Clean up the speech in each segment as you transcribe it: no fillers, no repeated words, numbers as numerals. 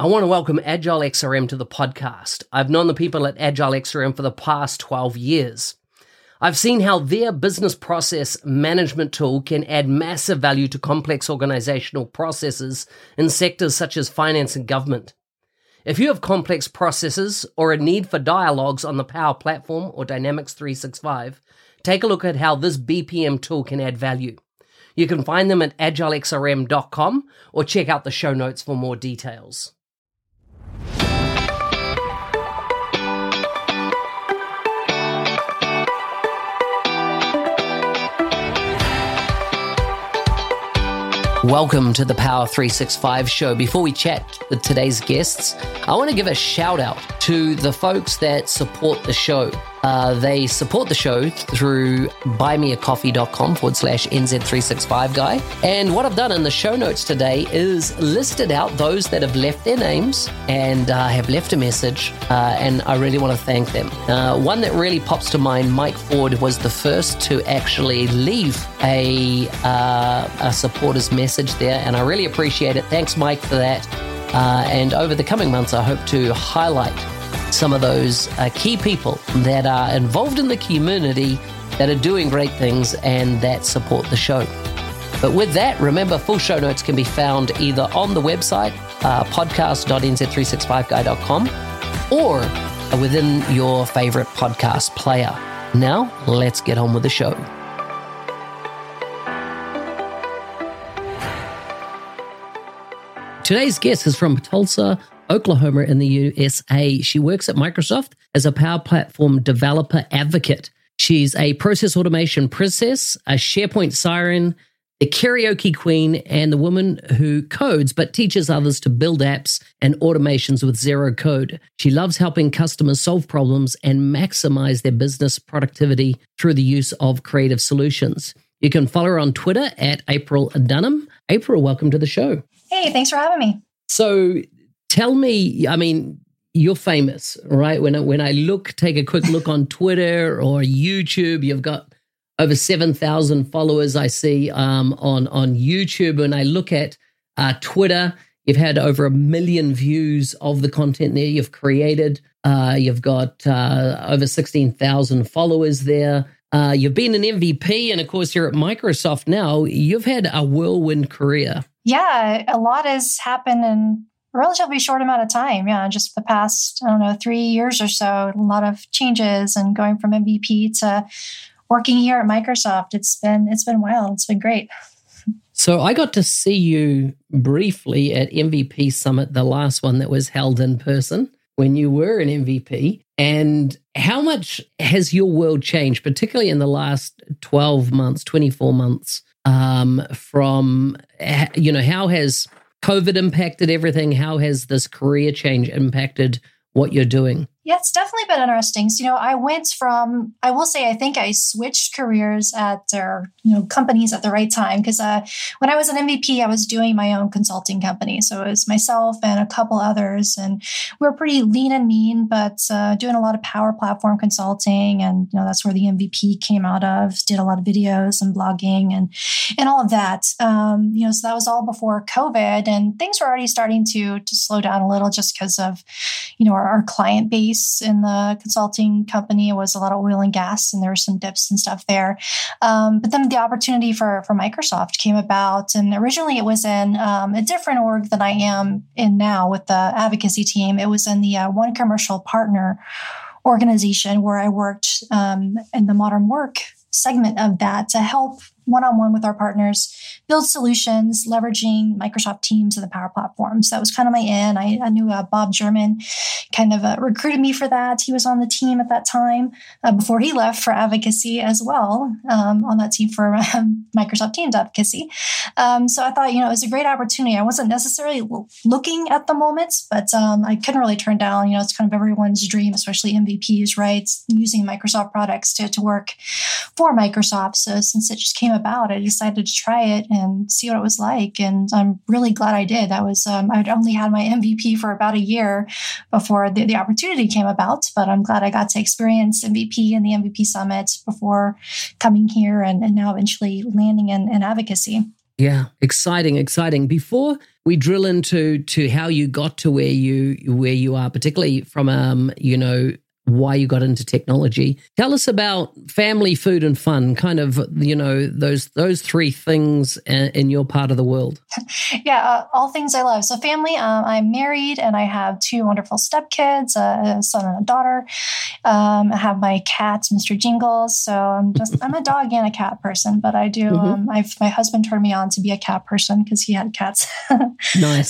I want to welcome Agile XRM to the podcast. I've known the people at Agile XRM for the past 12 years. I've seen how their business process management tool can add massive value to complex organizational processes in sectors such as finance and government. If you have complex processes or a need for dialogues on the Power Platform or Dynamics 365, take a look at how this BPM tool can add value. You can find them at agilexrm.com or check out the show notes for more details. Welcome to the Power 365 show. Before we chat with today's guests, I want to give a shout out to the folks that support the show. They support the show through buymeacoffee.com/NZ365guy. And what I've done in the show notes today is listed out those that have left their names and have left a message. And I really want to thank them. One that really pops to mind, Mike Ford, was the first to actually leave a supporter's message there. And I really appreciate it. Thanks, Mike, for that. And over the coming months, I hope to highlight some of those key people that are involved in the community that are doing great things and that support the show. But with that, remember, full show notes can be found either on the website, podcast.nz365guy.com, or within your favorite podcast player. Now, let's get on with the show. Today's guest is from Tulsa, Oklahoma in the USA. She works at Microsoft as a Power Platform developer advocate. She's a process automation princess, a SharePoint siren, the karaoke queen, and the woman who codes but teaches others to build apps and automations with zero code. She loves helping customers solve problems and maximize their business productivity through the use of creative solutions. You can follow her on Twitter at April Dunham. April, welcome to the show. Hey, thanks for having me. So tell me, I mean, you're famous, right? When I take a quick look on Twitter or YouTube, you've got over 7,000 followers I see on YouTube. When I look at Twitter, you've had over 1 million views of the content there you've created. You've got over 16,000 followers there. You've been an MVP, and of course, you're at Microsoft now. You've had a whirlwind career. Yeah, a lot has happened in a relatively short amount of time. Yeah, just the past, 3 years or so, a lot of changes and going from MVP to working here at Microsoft. It's been wild. It's been great. So I got to see you briefly at MVP Summit, the last one that was held in person when you were an MVP. And how much has your world changed, particularly in the last 12 months, 24 months, from, how has COVID impacted everything? How has this career change impacted what you're doing? Yeah, it's definitely been interesting. So, I went from, I will say, I think I switched careers at companies at the right time. Because when I was an MVP, I was doing my own consulting company. So it was myself and a couple others. And we were pretty lean and mean, but doing a lot of Power Platform consulting. And, that's where the MVP came out of. Did a lot of videos and blogging and all of that. So that was all before COVID. And things were already starting to slow down a little just because of, our client base in the consulting company. It was a lot of oil and gas, and there were some dips and stuff there. But then the opportunity for Microsoft came about, and originally it was in a different org than I am in now with the advocacy team. It was in the One Commercial Partner organization where I worked in the modern work segment of that to help one-on-one with our partners build solutions, leveraging Microsoft Teams and the Power Platform. So that was kind of my in. I knew Bob German kind of recruited me for that. He was on the team at that time before he left for advocacy as well, on that team for Microsoft Teams advocacy. So I thought, it was a great opportunity. I wasn't necessarily looking at the moment, but I couldn't really turn down, it's kind of everyone's dream, especially MVPs, right? Using Microsoft products to work for Microsoft. So since it just came about, I decided to try it and see what it was like. And I'm really glad I did. That was, I'd only had my MVP for about a year before the opportunity came about, but I'm glad I got to experience MVP and the MVP Summit before coming here and now eventually landing in advocacy. Yeah, exciting. Before we drill into how you got to where you are, particularly from why you got into technology, tell us about family, food, and fun. Kind of those three things in your part of the world. Yeah, all things I love. So family, I'm married and I have two wonderful stepkids, a son and a daughter. I have my cat, Mr. Jingles. So I'm a dog and a cat person, but I do. My husband turned me on to be a cat person because he had cats. Nice.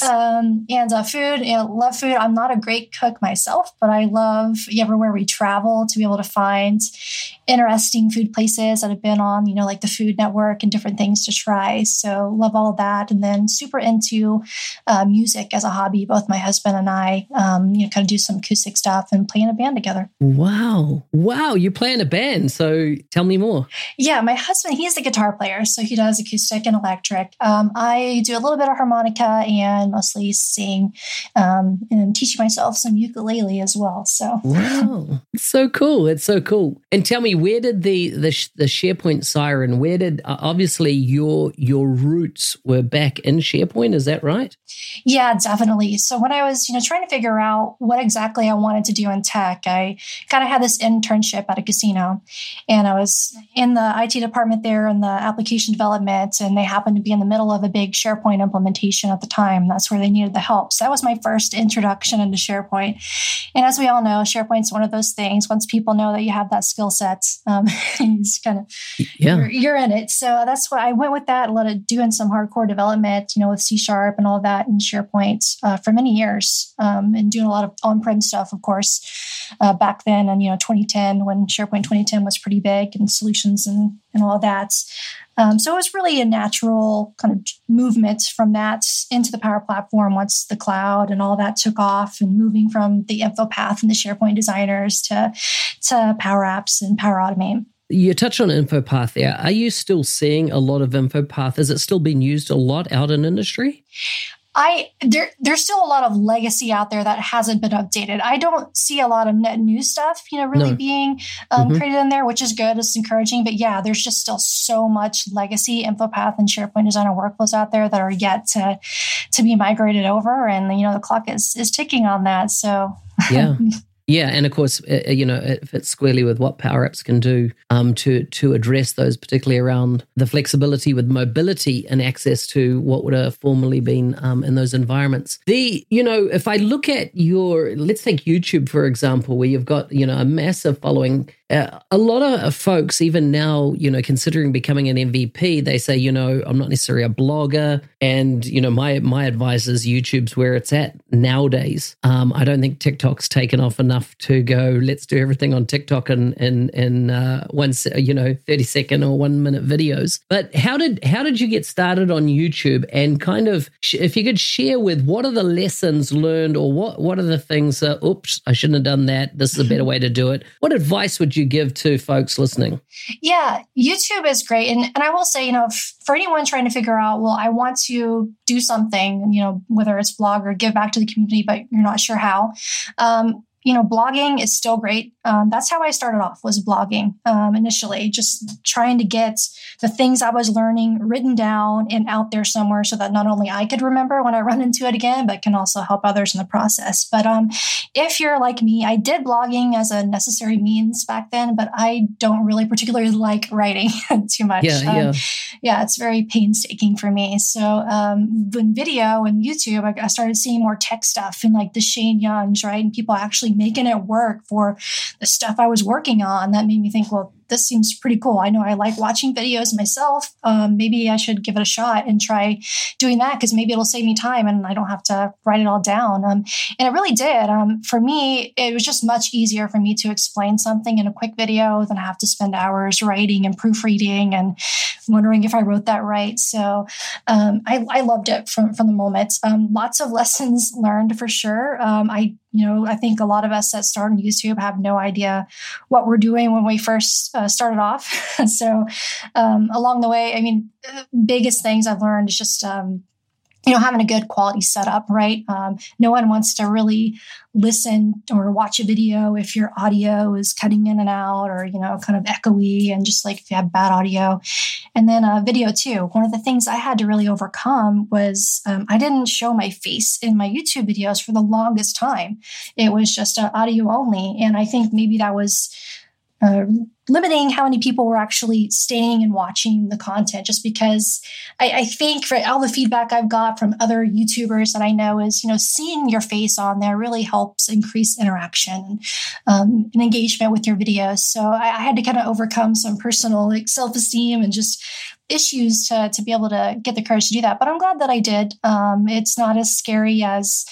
Food, love food. I'm not a great cook myself, but I love everywhere we travel to be able to find interesting food places that have been on, like the Food Network and different things to try. So love all of that. And then super into music as a hobby. Both my husband and I, kind of do some acoustic stuff and play in a band together. Wow. You play in a band. So tell me more. Yeah, my husband, he's the guitar player. So he does acoustic and electric. I do a little bit of harmonica and mostly sing and teaching myself some ukulele as well. So wow. It's so cool. And tell me, where did the SharePoint Siren, where did, obviously your roots were back in SharePoint, is that right? Yeah, definitely. So when I was, trying to figure out what exactly I wanted to do in tech, I kind of had this internship at a casino, and I was in the IT department there in the application development, and they happened to be in the middle of a big SharePoint implementation at the time. That's where they needed the help. So that was my first introduction into SharePoint. And as we all know, SharePoint's one of those things. Once people know that you have that skill set, it's kind of, you're in it. So that's why I went with that, doing some hardcore development, with C# and all that in SharePoint for many years, and doing a lot of on-prem stuff, of course, back then. And, 2010, when SharePoint 2010 was pretty big, and solutions and all of that. So it was really a natural kind of movement from that into the Power Platform once the cloud and all that took off, and moving from the InfoPath and the SharePoint designers to Power Apps and Power Automate. You touched on InfoPath there. Are you still seeing a lot of InfoPath? Is it still being used a lot out in industry? There's still a lot of legacy out there that hasn't been updated. I don't see a lot of net new stuff, being created in there, which is good. It's encouraging. But yeah, there's just still so much legacy InfoPath and SharePoint Designer workflows out there that are yet to be migrated over. And, the clock is ticking on that. So yeah. Yeah, and of course, it fits squarely with what Power Apps can do to address those, particularly around the flexibility with mobility and access to what would have formerly been in those environments. If I look at let's take YouTube, for example, where you've got, a massive following. A lot of folks, even now, considering becoming an MVP, they say, I'm not necessarily a blogger. And, my advice is YouTube's where it's at nowadays. I don't think TikTok's taken off enough to go, let's do everything on TikTok in 30-second or 1-minute videos. But how did you get started on YouTube? And kind of, if you could share with what are the lessons learned, or what are the things, oops, I shouldn't have done that. This is a better way to do it. What advice would you give to folks listening? Yeah, YouTube is great. And I will say, for anyone trying to figure out, well, I want to do something, whether it's blog or give back to the community, but you're not sure how, blogging is still great. That's how I started off, was blogging initially, just trying to get the things I was learning written down and out there somewhere so that not only I could remember when I run into it again, but can also help others in the process. But if you're like me, I did blogging as a necessary means back then, but I don't really particularly like writing too much. Yeah, it's very painstaking for me. So when video and YouTube, I started seeing more tech stuff and like the Shane Youngs, right? And people actually making it work for the stuff I was working on. That made me think, well, this seems pretty cool. I know I like watching videos myself. Maybe I should give it a shot and try doing that, because maybe it'll save me time and I don't have to write it all down. And it really did. For me, it was just much easier for me to explain something in a quick video than have to spend hours writing and proofreading and wondering if I wrote that right. So I loved it from the moment. Lots of lessons learned for sure. I think a lot of us that start on YouTube have no idea what we're doing when we first started off. So along the way, the biggest things I've learned is just having a good quality setup, right? No one wants to really listen or watch a video if your audio is cutting in and out or, kind of echoey and just like if you have bad audio. And then video too. One of the things I had to really overcome was I didn't show my face in my YouTube videos for the longest time. It was just audio only. And I think maybe that was limiting how many people were actually staying and watching the content, just because I think for all the feedback I've got from other YouTubers that I know is, seeing your face on there really helps increase interaction and engagement with your videos. So I had to kind of overcome some personal self-esteem and just issues to be able to get the courage to do that. But I'm glad that I did. It's not as scary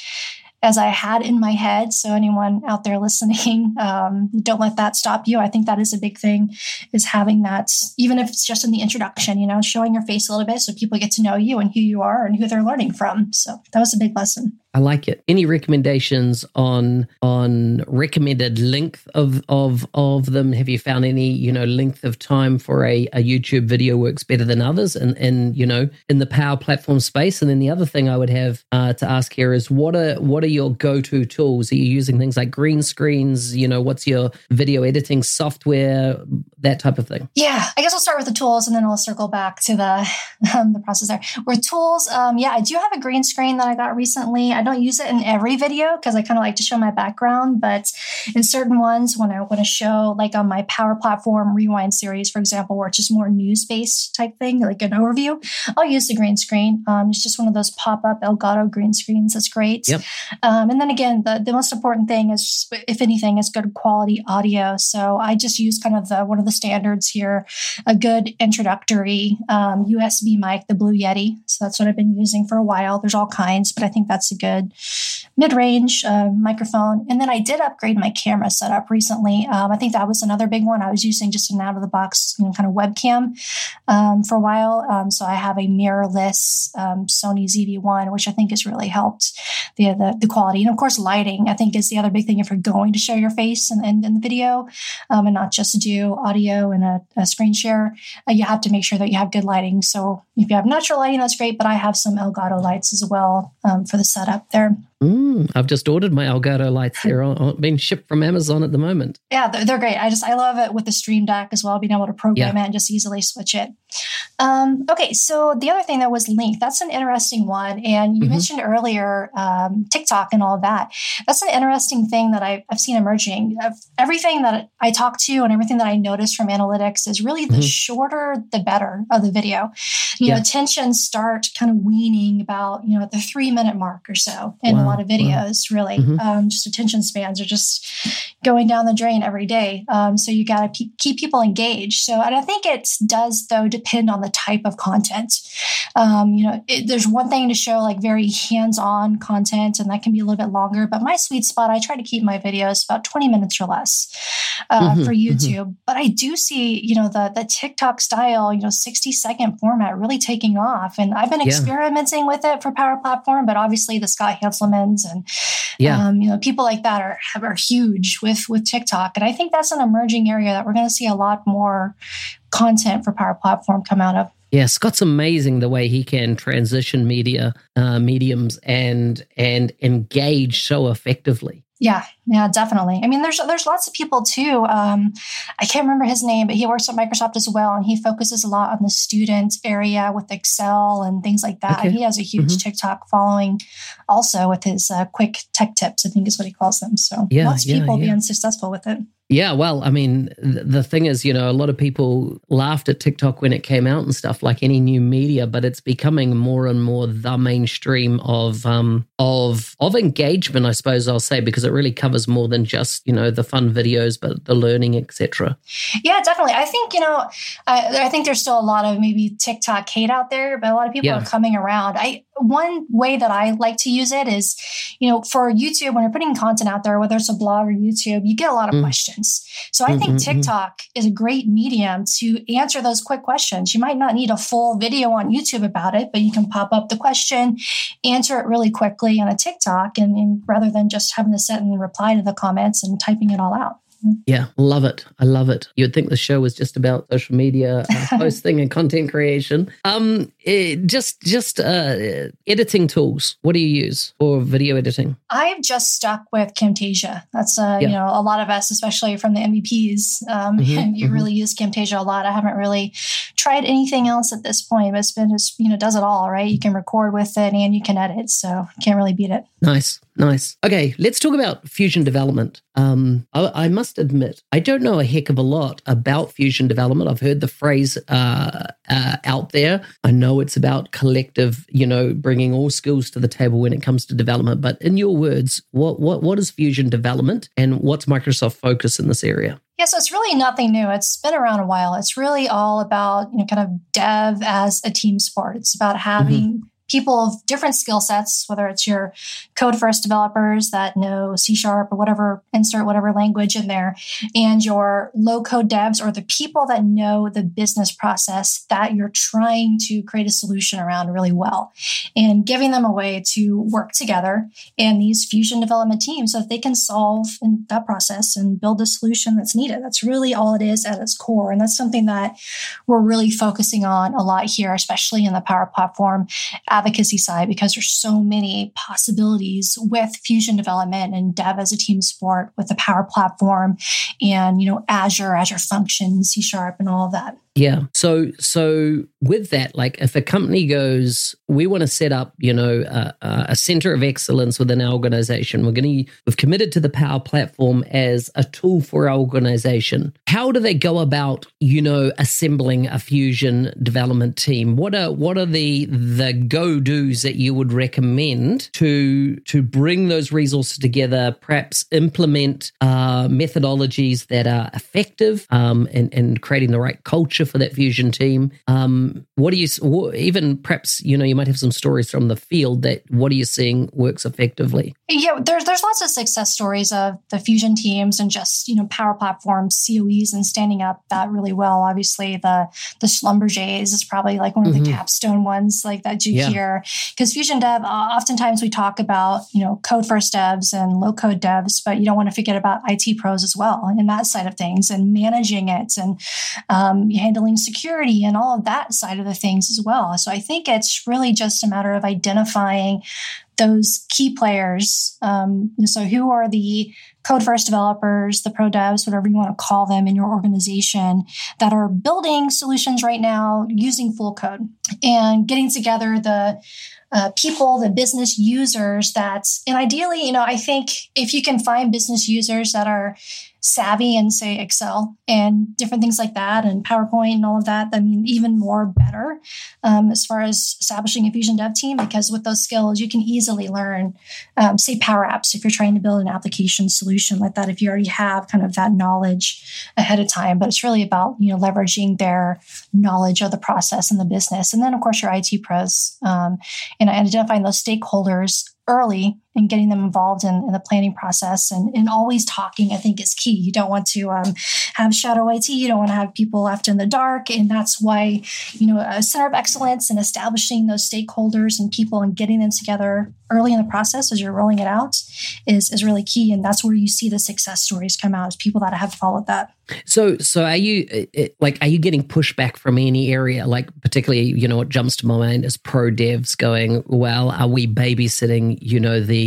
as I had in my head. So anyone out there listening, don't let that stop you. I think that is a big thing, is having that, even if it's just in the introduction, showing your face a little bit so people get to know you and who you are and who they're learning from. So that was a big lesson. I like it. Any recommendations on recommended length of them? Have you found any, length of time for a YouTube video works better than others and in the Power Platform space? And then the other thing I would have to ask here is what are your go-to tools? Are you using things like green screens? What's your video editing software? That type of thing. Yeah, I guess I'll start with the tools and then I'll circle back to the process there. With tools, I do have a green screen that I got recently. I don't use it in every video because I kind of like to show my background, but in certain ones, when I want to show, like on my Power Platform Rewind series, for example, where it's just more news-based type thing, like an overview, I'll use the green screen. It's just one of those pop-up Elgato green screens. That's great. Yep. And then again, the most important thing is, if anything, is good quality audio. So I just use kind of one of the standards here, a good introductory USB mic, the Blue Yeti. So that's what I've been using for a while. There's all kinds, but I think that's a good mid-range microphone. And then I did upgrade my camera setup recently. I think that was another big one. I was using just an out-of-the-box kind of webcam for a while. So I have a mirrorless Sony ZV-1, which I think has really helped the quality. And of course, lighting, I think, is the other big thing if you're going to show your face in the video and not just do audio and a screen share. You have to make sure that you have good lighting. So if you have natural lighting, that's great. But I have some Elgato lights as well for the setup there. I've just ordered my Elgato lights. They're being shipped from Amazon at the moment. Yeah, they're great. I love it with the Stream Deck as well, being able to program it and just easily switch it. Okay, so the other thing that was linked, that's an interesting one. And you mentioned earlier TikTok and all of that. That's an interesting thing that I've seen emerging. Everything that I talk to and everything that I notice from analytics is really the shorter, the better of the video. Attention start kind of weaning about, at the 3-minute mark or so in a lot of videos, really. Just attention spans are just going down the drain every day. So you got to keep people engaged. So, and I think it does, though, depend on the type of content. There's one thing to show like very hands-on content, and that can be a little bit longer. But my sweet spot, I try to keep my videos about 20 minutes or less for YouTube. But I do see, the TikTok style, 60-second format really taking off. And I've been experimenting with it for Power Platform, but obviously the Scott Hanselmans and people like that are huge with TikTok. And I think that's an emerging area that we're going to see a lot more content for Power Platform come out of. Yeah, Scott's amazing the way he can transition mediums and engage so effectively. Yeah, definitely. I mean, there's lots of people too. I can't remember his name, but he works at Microsoft as well, and he focuses a lot on the student area with Excel and things like that. Okay. And he has a huge TikTok following, also with his quick tech tips, I think is what he calls them. So lots of people being successful with it. Yeah, well, I mean, the thing is, a lot of people laughed at TikTok when it came out and stuff, like any new media, but it's becoming more and more the mainstream of engagement, I suppose I'll say, because it really covers more than just, the fun videos, but the learning, etc. Yeah, definitely. I think, I think there's still a lot of maybe TikTok hate out there, but a lot of people are coming around. One way that I like to use it is, for YouTube, when you're putting content out there, whether it's a blog or YouTube, you get a lot of questions. So I think TikTok is a great medium to answer those quick questions. You might not need a full video on YouTube about it, but you can pop up the question, answer it really quickly on a TikTok, and rather than just having to sit and reply to the comments and typing it all out. Yeah, love it. I love it. You'd think the show was just about social media posting and content creation. just editing tools. What do you use for video editing? I've just stuck with Camtasia. That's you know, a lot of us, especially from the MVPs, really use Camtasia a lot. I haven't really tried anything else at this point, but it's been just, you know, does it all, right? You can record with it and you can edit, so can't really beat it. Nice. Okay, let's talk about Fusion development. I must admit, I don't know a heck of a lot about Fusion development. I've heard the phrase out there. I know it's about collective, you know, bringing all skills to the table when it comes to development. But in your words, what is Fusion development, and what's Microsoft focus in this area? Yeah, so it's really nothing new. It's been around a while. It's really all about, you know, kind of dev as a team sport. It's about having people of different skill sets, whether it's your code first developers that know C# or whatever, insert whatever language in there, and your low code devs, or the people that know the business process that you're trying to create a solution around really well, and giving them a way to work together in these Fusion development teams so that they can solve in that process and build the solution that's needed. That's really all it is at its core. And that's something that we're really focusing on a lot here, especially in the Power Platform advocacy side, because there's so many possibilities with Fusion development and dev as a team sport with the Power Platform and, you know, Azure Functions, C# and all of that. Yeah. So with that, like if a company goes, we want to set up, you know, a center of excellence within our organization. We've committed to the Power Platform as a tool for our organization. How do they go about, you know, assembling a Fusion development team? What are the go-dos that you would recommend to bring those resources together, perhaps implement methodologies that are effective and creating the right culture for that Fusion team? Even perhaps, you know, you might have some stories from the field that what are you seeing works effectively? Yeah, there's lots of success stories of the Fusion teams and just, you know, Power Platform COEs and standing up that really well. Obviously, the Schlumbergers is probably like one of the capstone ones like that you hear. Because Fusion Dev, oftentimes we talk about, you know, code first devs and low code devs, but you don't want to forget about IT pros as well and that side of things and managing it and handling security and all of that side of the things as well. So I think it's really just a matter of identifying those key players. So who are the code first developers, the pro devs, whatever you want to call them in your organization that are building solutions right now using full code, and getting together the people, the business users and ideally, you know, I think if you can find business users that are savvy in, say, Excel and different things like that, and PowerPoint and all of that, I mean, even more better as far as establishing a Fusion dev team, because with those skills, you can easily learn, say, Power Apps if you're trying to build an application solution like that, if you already have kind of that knowledge ahead of time. But it's really about, you know, leveraging their knowledge of the process and the business. And then, of course, your IT pros and identifying those stakeholders early and getting them involved in the planning process and always talking, I think, is key. You don't want to have shadow IT. You don't want to have people left in the dark. And that's why, you know, a center of excellence and establishing those stakeholders and people and getting them together early in the process as you're rolling it out is really key. And that's where you see the success stories come out, is people that have followed that. So are you getting pushback from any area? Like particularly, you know, what jumps to my mind is pro devs going, well, are we babysitting, you know, the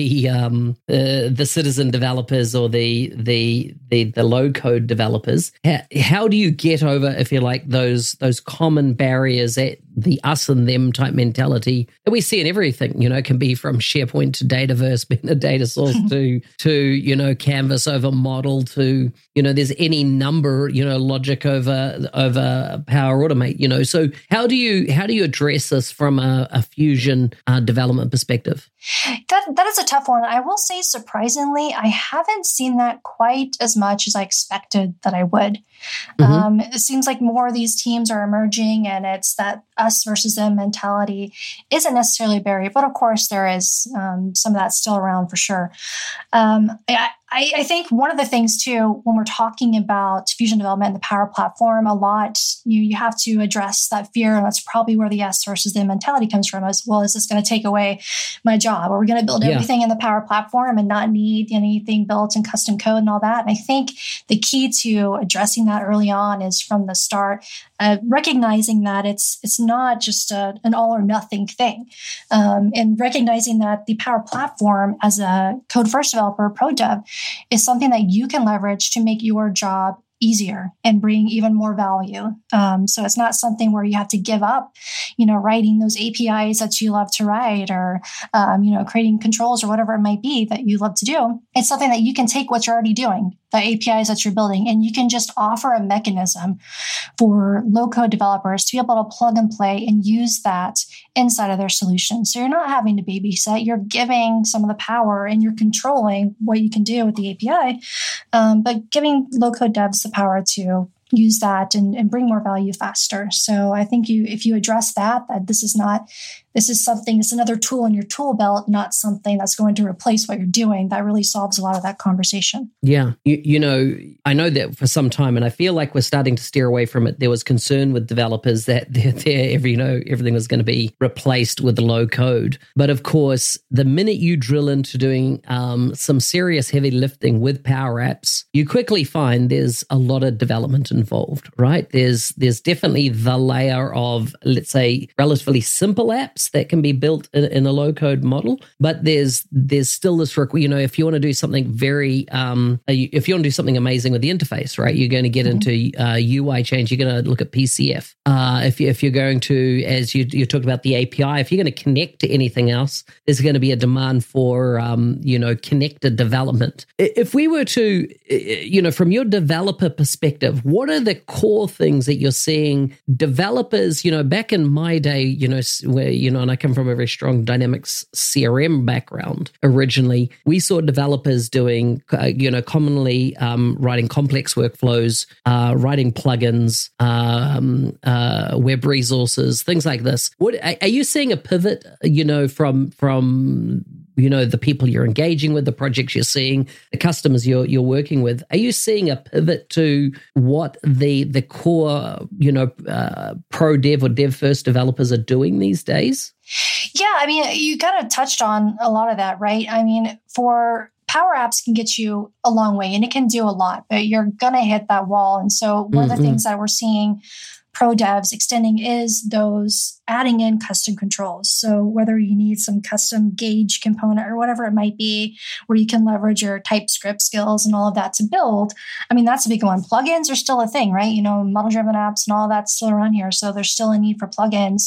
citizen developers or the low code developers? How do you get over, if you like, those common barriers that the us and them type mentality that we see in everything? You know, it can be from SharePoint to Dataverse being a data source to you know, Canvas over model to, you know, there's any number, you know, logic over Power Automate, you know. So how do you address this from a Fusion development perspective? That is a tough one. I will say, surprisingly, I haven't seen that quite as much as I expected that I would. It seems like more of these teams are emerging, and it's that us versus them mentality isn't necessarily a barrier. But of course, there is some of that still around for sure. I think one of the things too, when we're talking about Fusion development and the Power Platform, a lot, you have to address that fear. And that's probably where the S versus the mentality comes from as well. Is this going to take away my job? Are we going to build everything in the Power Platform and not need anything built in custom code and all that? And I think the key to addressing that early on is from the start, recognizing that it's not just an all or nothing thing, and recognizing that the Power Platform as a code first developer, pro dev, is something that you can leverage to make your job easier and bring even more value. So it's not something where you have to give up, writing those APIs that you love to write, or, creating controls or whatever it might be that you love to do. It's something that you can take what you're already doing, the APIs that you're building, and you can just offer a mechanism for low-code developers to be able to plug and play and use that inside of their solution. So you're not having to babysit, you're giving some of the power and you're controlling what you can do with the API, but giving low-code devs the power to use that and bring more value faster. So I think if you address that this is something, it's another tool in your tool belt, not something that's going to replace what you're doing. That really solves a lot of that conversation. Yeah. I know that for some time, and I feel like we're starting to steer away from it. There was concern with developers that everything was going to be replaced with low code. But of course, the minute you drill into doing some serious heavy lifting with Power Apps, you quickly find there's a lot of development involved, right? There's definitely the layer of, let's say, relatively simple apps that can be built in a low-code model, but there's still this, if you want to do something if you want to do something amazing with the interface, right? You're going to get into UI change. You're going to look at PCF. If you're going to, as you talked about the API, if you're going to connect to anything else, there's going to be a demand for connected development. If we were to, from your developer perspective, what are the core things that you're seeing developers? Back in my day, where and I come from a very strong Dynamics CRM background originally, we saw developers doing, commonly writing complex workflows, writing plugins, web resources, things like this. What are you seeing a pivot, from the people you're engaging with, the projects you're seeing, the customers you're working with? Are you seeing a pivot to what the core, pro dev or dev first developers are doing these days? Yeah, you kind of touched on a lot of that, right? For Power Apps can get you a long way and it can do a lot, but you're going to hit that wall. And so one of the things that we're seeing pro devs extending is those adding in custom controls. So whether you need some custom gauge component or whatever it might be, where you can leverage your TypeScript skills and all of that to build, that's a big one. Plugins are still a thing, right? Model-driven apps and all that's still around here. So there's still a need for plugins,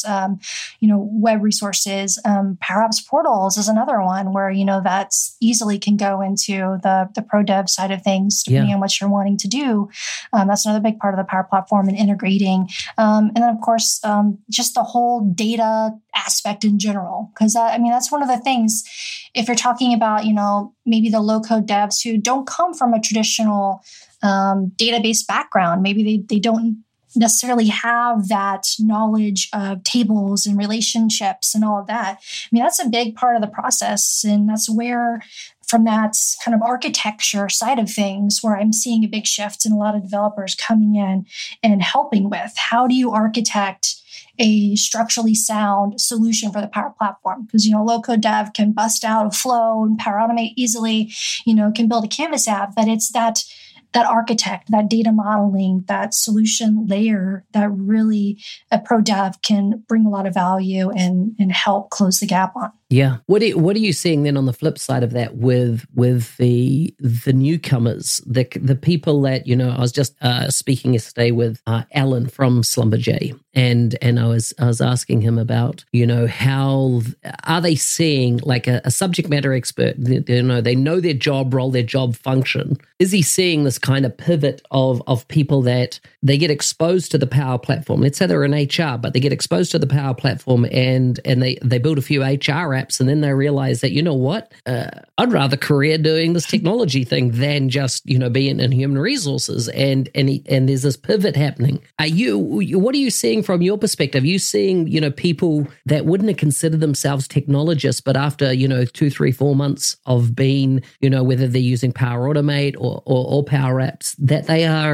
web resources. Power Apps portals is another one where, that's easily can go into the pro dev side of things, depending on what you're wanting to do. That's another big part of the Power Platform and integrating. And then, of course, just the whole data aspect in general, because that's one of the things. If you're talking about, maybe the low-code devs who don't come from a traditional database background, maybe they don't necessarily have that knowledge of tables and relationships and all of that. That's a big part of the process, and that's where, from that kind of architecture side of things, where I'm seeing a big shift in a lot of developers coming in and helping with how do you architect a structurally sound solution for the Power Platform? Because, low-code dev can bust out a flow and Power Automate easily, can build a Canvas app, but it's that architect, that data modeling, that solution layer that really a pro dev can bring a lot of value and help close the gap on. Yeah. What are you seeing then on the flip side of that with the newcomers, the people that, I was just speaking yesterday with Alan from Slumberjay, and I was asking him about, how are they seeing, like a subject matter expert, they know their job role, their job function. Is he seeing this kind of pivot of people that they get exposed to the Power Platform? Let's say they're in HR, but they get exposed to the Power Platform and they build a few HR apps, and then they realize that, you know what, I'd rather career doing this technology thing than just, being in human resources, and there's this pivot happening. What are you seeing from your perspective? Are you seeing, people that wouldn't have considered themselves technologists, but after, 2, 3, 4 months of being, whether they're using Power Automate or Power Apps, that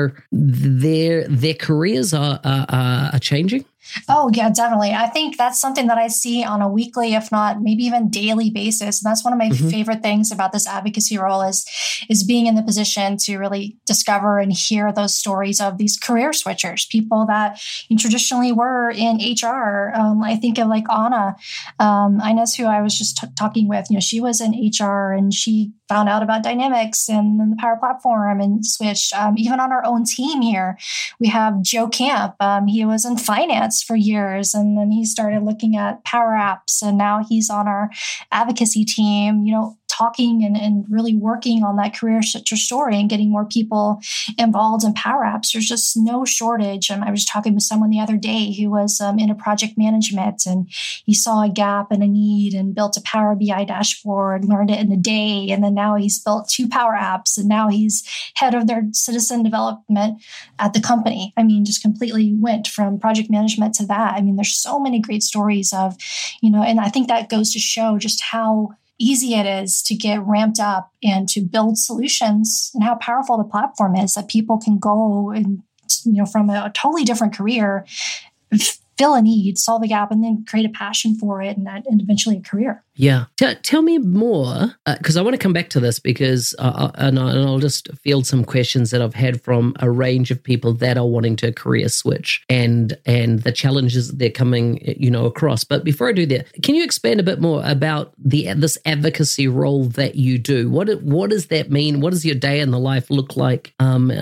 their careers are changing? Oh, yeah, definitely. I think that's something that I see on a weekly, if not maybe even daily basis. And that's one of my favorite things about this advocacy role is being in the position to really discover and hear those stories of these career switchers, people that traditionally were in HR. I think of like Anna, Inez, who I was just talking with. She was in HR and she found out about Dynamics and the Power Platform and switched. Even on our own team here, we have Joe Camp. He was in finance for years, and then he started looking at Power Apps, and now he's on our advocacy team, talking and really working on that career switcher story and getting more people involved in Power Apps. There's just no shortage. I was talking with someone the other day who was in a project management, and he saw a gap and a need and built a Power BI dashboard, learned it in a day. And then now he's built 2 Power Apps, and now he's head of their citizen development at the company. Just completely went from project management to that. There's so many great stories of, and I think that goes to show just how easy it is to get ramped up and to build solutions, and how powerful the platform is, that people can go and, from a totally different career, fill a need, solve a gap, and then create a passion for it, and eventually a career. Yeah. Tell me more, because I want to come back to this, because and I'll just field some questions that I've had from a range of people that are wanting to career switch and the challenges they're coming, across. But before I do that, can you expand a bit more about this advocacy role that you do? What does that mean? What does your day in the life look like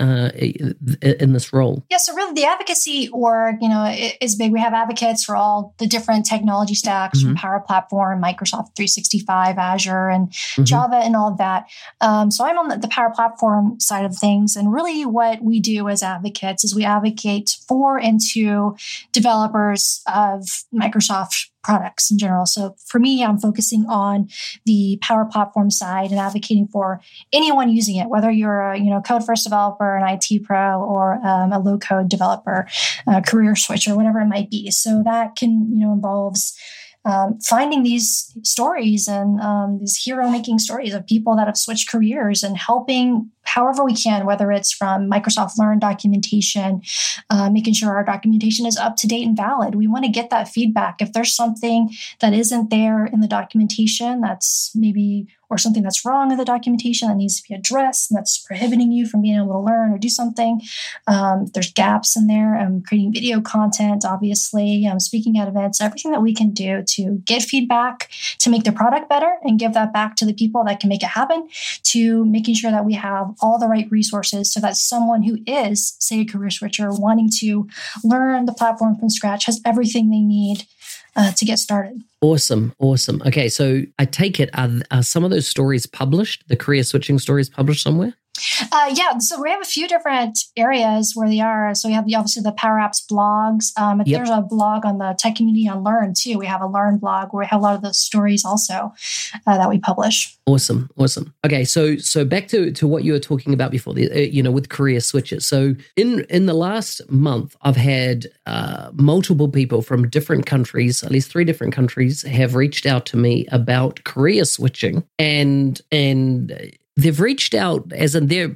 in this role? Yeah, so really the advocacy org, is big. We have advocates for all the different technology stacks, from Power Platform, Microsoft 365, Azure, and Java, and all of that. So I'm on the Power Platform side of things. And really what we do as advocates is we advocate for and to developers of Microsoft products in general. So for me, I'm focusing on the Power Platform side and advocating for anyone using it, whether you're a code first developer, an IT pro, or a low code developer, career switcher, whatever it might be. So that can involves finding these stories and these hero-making stories of people that have switched careers, and helping however we can, whether it's from Microsoft Learn documentation, making sure our documentation is up to date and valid. We want to get that feedback. If there's something that isn't there in the documentation that's maybe, or something that's wrong with the documentation that needs to be addressed and that's prohibiting you from being able to learn or do something. If there's gaps in there, creating video content, obviously, speaking at events, everything that we can do to get feedback, to make the product better and give that back to the people that can make it happen, to making sure that we have all the right resources so that someone who is, say, a career switcher wanting to learn the platform from scratch has everything they need to get started. Awesome. Okay, so I take it, are some of those stories published, the career switching stories published somewhere? Yeah, so we have a few different areas where they are. So we have obviously the Power Apps blogs. There's a blog on the tech community on Learn too. We have a Learn blog where we have a lot of those stories also that we publish. Awesome. Okay, so back to what you were talking about before, with career switches. So in the last month, I've had multiple people from different countries, at least 3 different countries, have reached out to me about career switching, and they've reached out as in two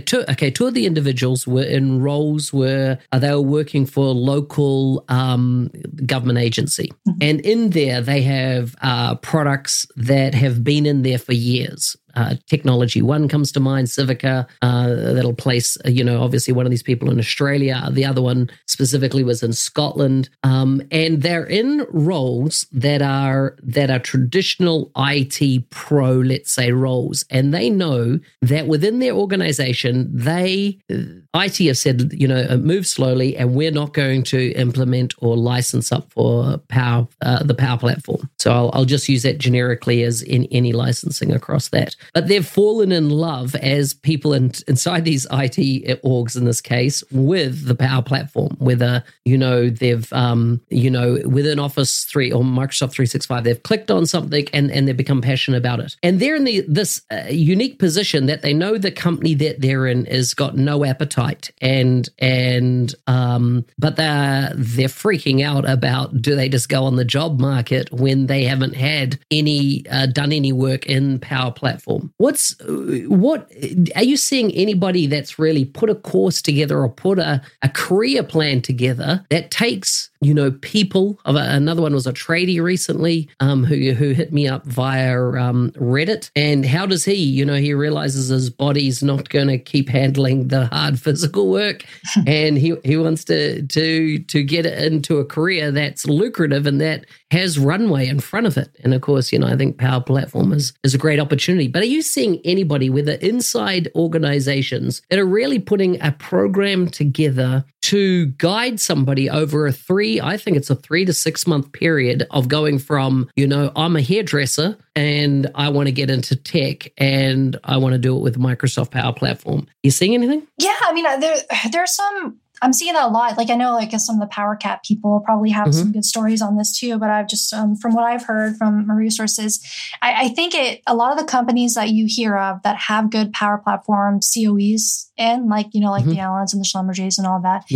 of the individuals were in roles where they were working for a local government agency. And in there, they have products that have been in there for years. Technology One comes to mind, Civica, that'll place, obviously one of these people in Australia. The other one specifically was in Scotland. And they're in roles that are traditional IT pro, let's say, roles. And they know that within their organization, IT have said, move slowly, and we're not going to implement or license up for the Power Platform. So I'll just use that generically as in any licensing across that. but they've fallen in love as people inside these IT orgs in this case with the Power Platform, whether, they've, within Office 3 or Microsoft 365, they've clicked on something and they've become passionate about it. And they're in this unique position that they know the company that they're in has got no appetite but they're freaking out about, do they just go on the job market when they haven't had any done any work in Power Platform? What are you seeing anybody that's really put a course together or put a career plan together that takes people? Another one was a tradie recently who hit me up via Reddit. And how does he realizes his body's not going to keep handling the hard physical work, and he wants to get into a career that's lucrative and that has runway in front of it. And of course, I think Power Platform is a great opportunity. But are you seeing anybody, whether inside organizations, that are really putting a program together to guide somebody over a 3 to 6 month period of going from, I'm a hairdresser and I want to get into tech and I want to do it with Microsoft Power Platform? You seeing anything? Yeah, I mean, there's some. I'm seeing that a lot. Like, I know, like, some of the PowerCat people probably have some good stories on this too, but I've just, from what I've heard from my resources, I think a lot of the companies that you hear of that have good Power Platform COEs and like the Allens and the Schlumbergers and all that.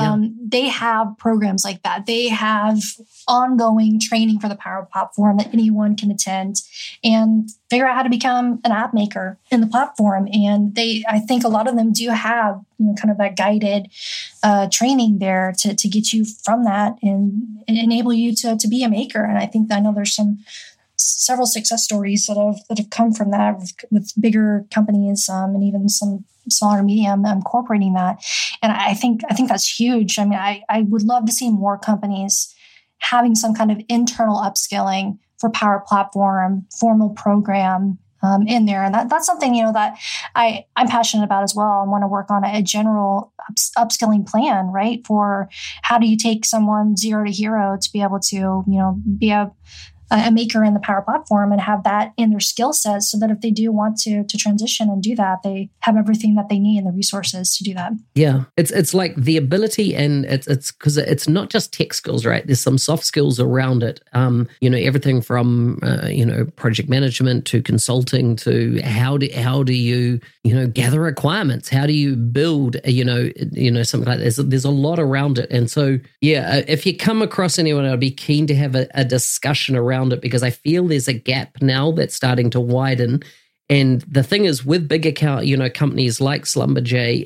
They have programs like that. They have ongoing training for the Power Platform that anyone can attend and figure out how to become an app maker in the platform. And I think a lot of them do have, kind of that guided training there to get you from that and enable you to be a maker. And I know there's several success stories that have come from that with bigger companies and even some smaller medium incorporating that. And I think that's huge. I mean, I would love to see more companies having some kind of internal upskilling for Power Platform, formal program in there. And that's something, that I'm passionate about as well. I want to work on a general upskilling plan, right? For how do you take someone 0 to hero to be able to, be a maker in the Power Platform and have that in their skill set so that if they do want to transition and do that, they have everything that they need and the resources to do that. Yeah. It's like the ability, and it's because it's not just tech skills, right? There's some soft skills around it. Everything from, project management to consulting to how do you, gather requirements? How do you build, something like this? There's a lot around it. And so, if you come across anyone, I'd be keen to have a discussion around it, because I feel there's a gap now that's starting to widen. And the thing is, with big account, companies like Schlumberger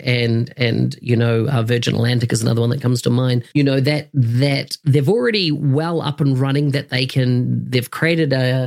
and Virgin Atlantic is another one that comes to mind. That they've already well up and running. That they've created a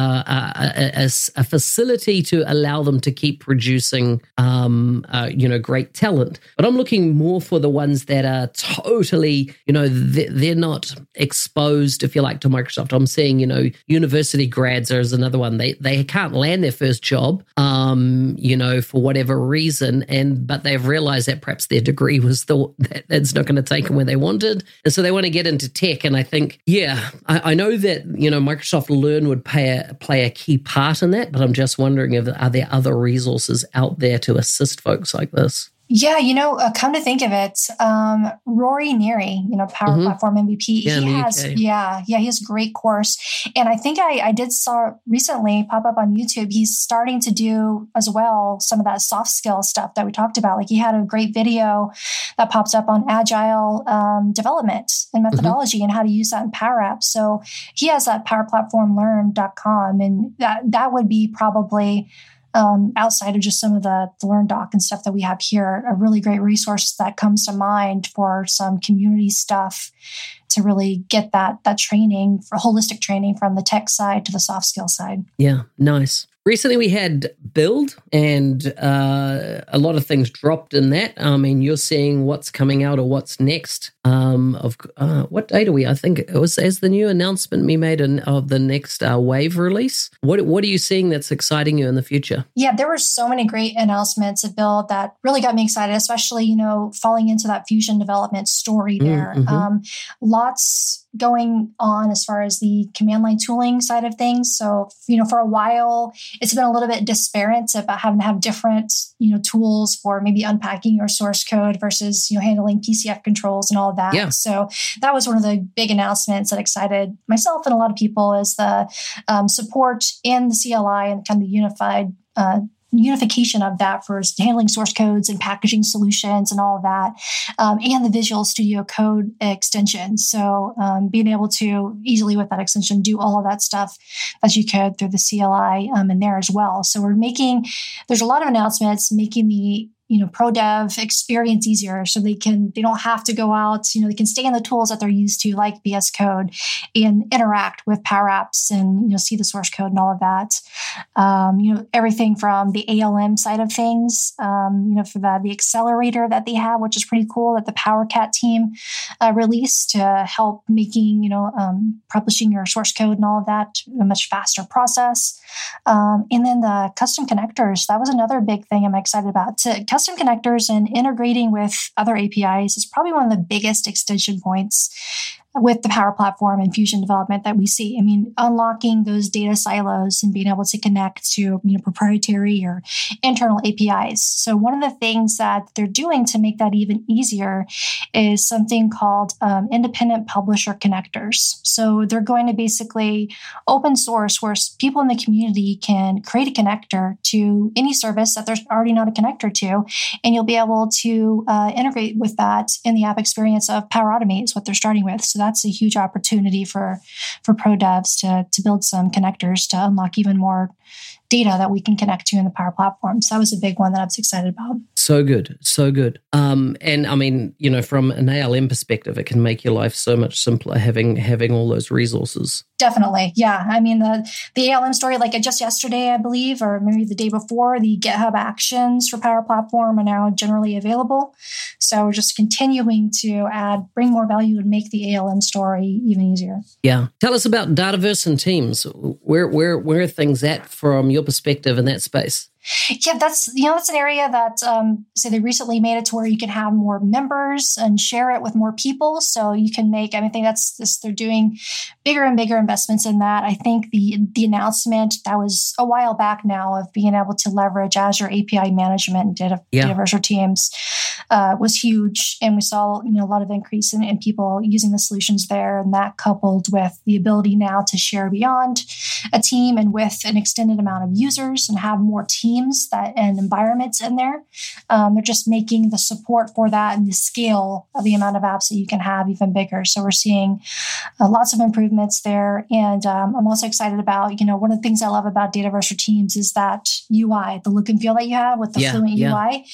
facility to allow them to keep producing, great talent. But I'm looking more for the ones that are totally, they're not exposed, if you like, to Microsoft. I'm seeing, university grads is another one. They can't land their first job, for whatever reason, but they've realized that perhaps their degree was that's not going to take them where they wanted, and so they want to get into tech. And I think, I know that Microsoft Learn would play a key part in that, but I'm just wondering are there other resources out there to assist folks like this? Yeah, come to think of it, Rory Neary, Power Platform MVP, he has he has a great course. And I think I did saw recently pop up on YouTube, he's starting to do as well some of that soft skill stuff that we talked about. Like, he had a great video that pops up on agile development and methodology and how to use that in Power Apps. So he has that powerplatformlearn.com, and that would be probably outside of just some of the Learn Doc and stuff that we have here, a really great resource that comes to mind for some community stuff to really get that training, for holistic training from the tech side to the soft skill side. Yeah, nice. Recently we had Build, and a lot of things dropped in that. I mean, you're seeing what's coming out or what's next. What date are we? I think it was as the new announcement we made of the next Wave release. What are you seeing that's exciting you in the future? Yeah, there were so many great announcements at Build that really got me excited, especially, falling into that Fusion development story there. Mm-hmm. Lots going on as far as the command line tooling side of things. So, for a while, it's been a little bit disparate about having to have different, tools for maybe unpacking your source code versus, handling PCF controls and all of that. Yeah. So that was one of the big announcements that excited myself and a lot of people is the support in the CLI and kind of the unification of that for handling source codes and packaging solutions and all of that, and the Visual Studio Code extension. So being able to easily with that extension do all of that stuff as you could through the CLI in there as well. So there's a lot of announcements making the pro dev experience easier so they don't have to go out, they can stay in the tools that they're used to like VS Code and interact with Power Apps and, see the source code and all of that. Everything from the ALM side of things, for the accelerator that they have, which is pretty cool that the PowerCat team released to help making, publishing your source code and all of that a much faster process. And then the custom connectors, that was another big thing I'm excited about. Custom connectors and integrating with other APIs is probably one of the biggest extension points with the Power Platform and Fusion development that we see. I mean, unlocking those data silos and being able to connect to, proprietary or internal APIs. So one of the things that they're doing to make that even easier is something called independent publisher connectors. So they're going to basically open source where people in the community can create a connector to any service that there's already not a connector to, and you'll be able to integrate with that in the app experience of Power Automate is what they're starting with. So that's a huge opportunity for pro devs to build some connectors to unlock even more data that we can connect to in the Power Platform. So that was a big one that I was excited about. So good. So good. And I mean, from an ALM perspective, it can make your life so much simpler having all those resources. Definitely. Yeah. I mean, the ALM story, like just yesterday, I believe, or maybe the day before, the GitHub Actions for Power Platform are now generally available. So we're just continuing to bring more value and make the ALM story even easier. Yeah. Tell us about Dataverse and Teams. Where are things at from your perspective in that space? Yeah, that's an area that so they recently made it to where you can have more members and share it with more people. So you can I think they're doing bigger and bigger investments in that. I think the announcement that was a while back now of being able to leverage Azure API management and Dataverse or Teams was huge, and we saw a lot of increase in people using the solutions there, and that coupled with the ability now to share beyond a team and with an extended amount of users and have more teams and environments in there. They're just making the support for that and the scale of the amount of apps that you can have even bigger. So we're seeing lots of improvements there. And I'm also excited about, one of the things I love about Dataverse or Teams is that UI, the look and feel that you have with the Fluent UI.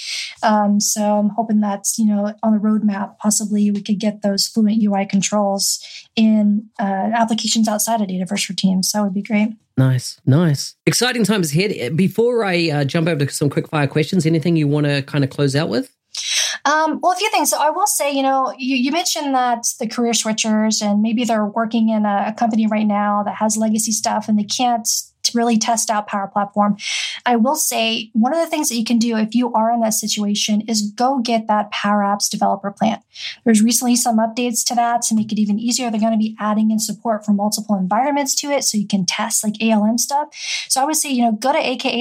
So I'm hoping that's, on the roadmap, possibly we could get those Fluent UI controls in applications outside of Dataverse or Teams. That would be great. Nice. Exciting times ahead. Before I jump over to some quick fire questions, anything you want to kind of close out with? Well, a few things. So I will say, you mentioned that the career switchers and maybe they're working in a company right now that has legacy stuff and they can't really test out Power Platform. I will say one of the things that you can do if you are in that situation is go get that Power Apps developer plan. There's recently some updates to that to make it even easier. They're going to be adding in support for multiple environments to it so you can test like ALM stuff. So I would say, go to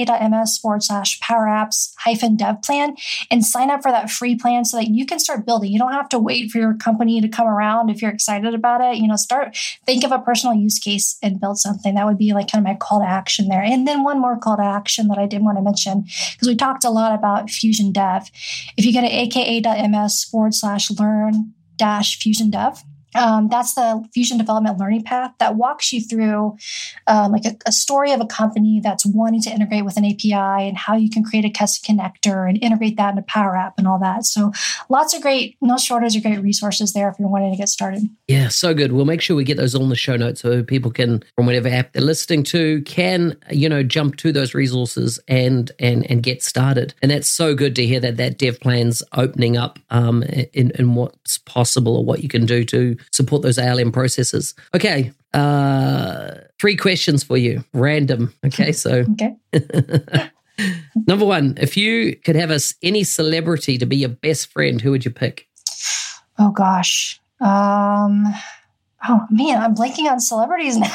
aka.ms/Power Apps-dev plan and sign up for that free plan so that you can start building. You don't have to wait for your company to come around if you're excited about it. Think of a personal use case and build something. That would be like kind of my call to action there. And then one more call to action that I did want to mention, because we talked a lot about Fusion Dev. If you go to aka.ms/learn-Fusion Dev, That's the Fusion Development Learning Path that walks you through like a story of a company that's wanting to integrate with an API and how you can create a custom connector and integrate that into Power App and all that. So lots of great, no shortage of great resources there if you're wanting to get started. Yeah, so good. We'll make sure we get those on the show notes so people can, from whatever app they're listening to, can, jump to those resources and get started. And that's so good to hear that Dev Plan's opening up in what's possible or what you can do to support those ALM processes. Okay, 3 questions for you, random. Okay, so okay. Number 1, if you could have any celebrity to be your best friend, who would you pick? Oh gosh. Oh man, I'm blanking on celebrities now.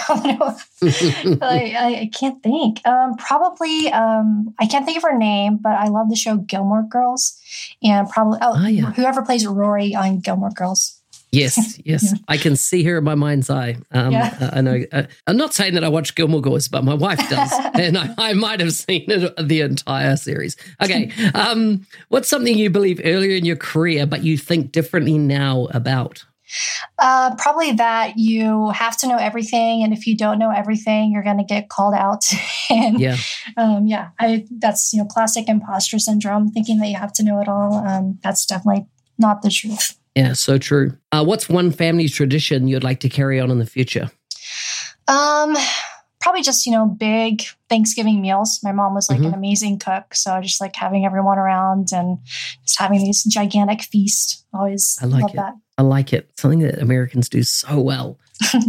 I can't think. Probably, I can't think of her name, but I love the show Gilmore Girls, and probably whoever plays Rory on Gilmore Girls. Yes. Yeah. I can see her in my mind's eye. I know. I'm not saying that I watch Gilmore Girls, but my wife does, and I might have seen it the entire series. Okay. What's something you believe earlier in your career, but you think differently now about? Probably that you have to know everything, and if you don't know everything, you're going to get called out. And that's classic imposter syndrome, thinking that you have to know it all. That's definitely not the truth. Yeah, so true. What's one family tradition you'd like to carry on in the future? Probably just, big Thanksgiving meals. My mom was like an amazing cook. So just like having everyone around and just having these gigantic feasts. Always love that. I like it. Something that Americans do so well.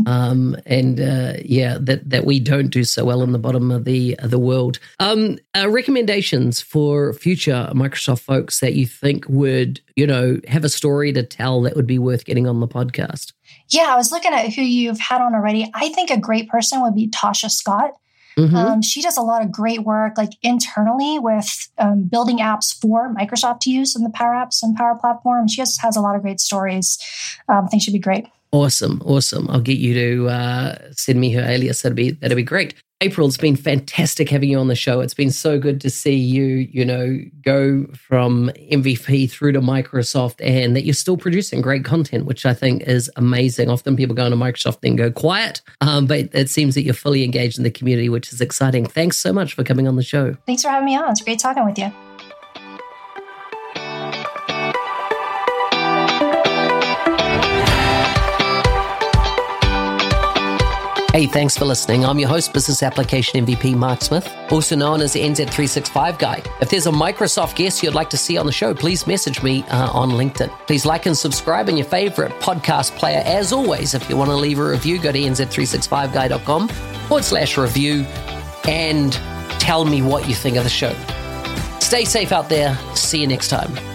That we don't do so well in the bottom of the world. Recommendations for future Microsoft folks that you think would, have a story to tell that would be worth getting on the podcast. Yeah, I was looking at who you've had on already. I think a great person would be Tasha Scott. She does a lot of great work like internally with building apps for Microsoft to use in the Power Apps and Power Platform. She just has a lot of great stories. I think she'd be great. Awesome. I'll get you to send me her alias. That'd be great. April, it's been fantastic having you on the show. It's been so good to see you, go from MVP through to Microsoft, and that you're still producing great content, which I think is amazing. Often people go into Microsoft and go quiet, but it seems that you're fully engaged in the community, which is exciting. Thanks so much for coming on the show. Thanks for having me on. It's great talking with you. Hey, thanks for listening. I'm your host, Business Application MVP Mark Smith, also known as the NZ365 Guy. If there's a Microsoft guest you'd like to see on the show, please message me on LinkedIn. Please like and subscribe in your favorite podcast player. As always, if you want to leave a review, go to nz365guy.com/review and tell me what you think of the show. Stay safe out there. See you next time.